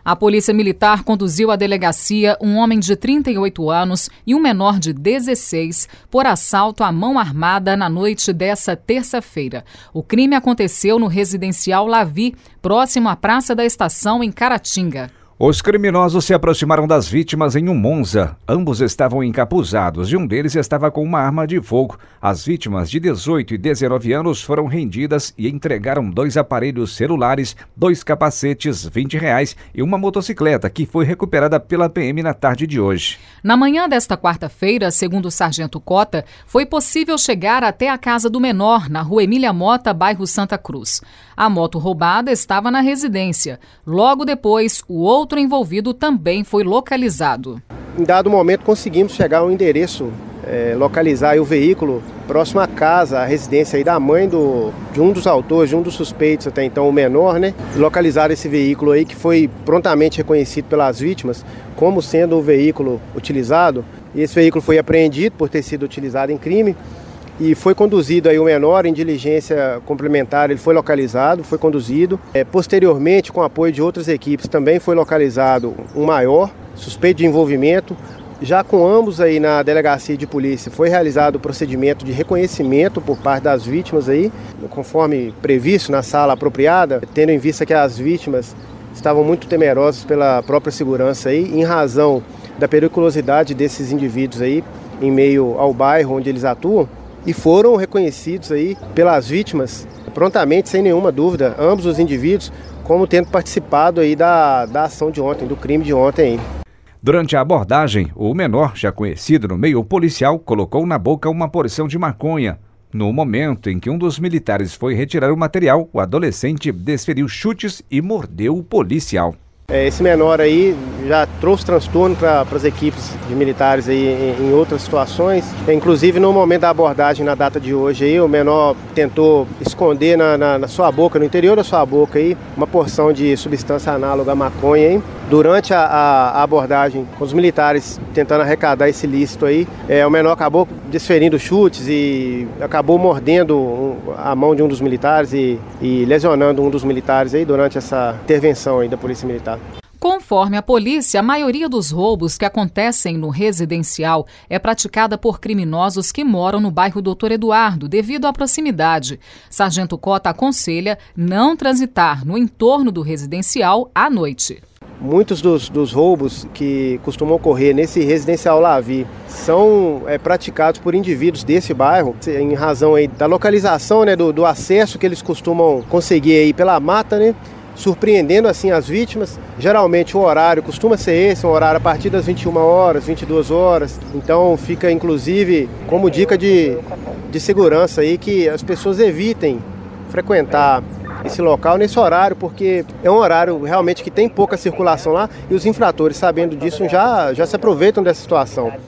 A Polícia Militar conduziu à delegacia um homem de 38 anos e um menor de 16 por assalto à mão armada na noite dessa terça-feira. O crime aconteceu no residencial Lavi, próximo à Praça da Estação, em Caratinga. Os criminosos se aproximaram das vítimas em um Monza. Ambos estavam encapuzados e um deles estava com uma arma de fogo. As vítimas de 18 e 19 anos foram rendidas e entregaram 2 aparelhos celulares, 2 capacetes, R$20 e uma motocicleta que foi recuperada pela PM na tarde de hoje. Na manhã desta quarta-feira, segundo o sargento Cota, foi possível chegar até a casa do menor, na rua Emília Mota, bairro Santa Cruz. A moto roubada estava na residência. Logo depois, o outro envolvido também foi localizado. Em dado momento conseguimos chegar ao endereço, localizar aí o veículo próximo à casa, à residência aí da mãe de um dos autores, de um dos suspeitos até então, o menor, né? Localizar esse veículo aí que foi prontamente reconhecido pelas vítimas como sendo o veículo utilizado. E esse veículo foi apreendido por ter sido utilizado em crime. E foi conduzido aí o menor em diligência complementar, ele foi localizado, foi conduzido. Posteriormente, com o apoio de outras equipes, também foi localizado um maior, suspeito de envolvimento. Já com ambos aí na delegacia de polícia foi realizado o procedimento de reconhecimento por parte das vítimas aí, conforme previsto na sala apropriada, tendo em vista que as vítimas estavam muito temerosas pela própria segurança aí, em razão da periculosidade desses indivíduos aí, em meio ao bairro onde eles atuam. E foram reconhecidos aí pelas vítimas prontamente, sem nenhuma dúvida, ambos os indivíduos como tendo participado aí da ação de ontem, do crime de ontem. Durante a abordagem, o menor, já conhecido no meio policial, colocou na boca uma porção de maconha. No momento em que um dos militares foi retirar o material, o adolescente desferiu chutes e mordeu o policial. Esse menor aí já trouxe transtorno para as equipes de militares aí em outras situações. Inclusive no momento da abordagem na data de hoje aí, o menor tentou esconder na sua boca, no interior da sua boca aí, uma porção de substância análoga à maconha aí. Durante a abordagem com os militares tentando arrecadar esse ilícito aí, o menor acabou desferindo chutes e acabou mordendo a mão de um dos militares e lesionando um dos militares aí durante essa intervenção aí da Polícia Militar. Conforme a polícia, a maioria dos roubos que acontecem no residencial é praticada por criminosos que moram no bairro Doutor Eduardo, devido à proximidade. Sargento Cota aconselha não transitar no entorno do residencial à noite. Muitos dos roubos que costumam ocorrer nesse residencial Lavi são praticados por indivíduos desse bairro, em razão aí da localização, né, do acesso que eles costumam conseguir aí pela mata, né? Surpreendendo assim as vítimas. Geralmente o horário costuma ser esse, um horário a partir das 21 horas, 22 horas. Então fica inclusive como dica de segurança aí que as pessoas evitem frequentar esse local nesse horário, porque é um horário realmente que tem pouca circulação lá e os infratores, sabendo disso, já se aproveitam dessa situação.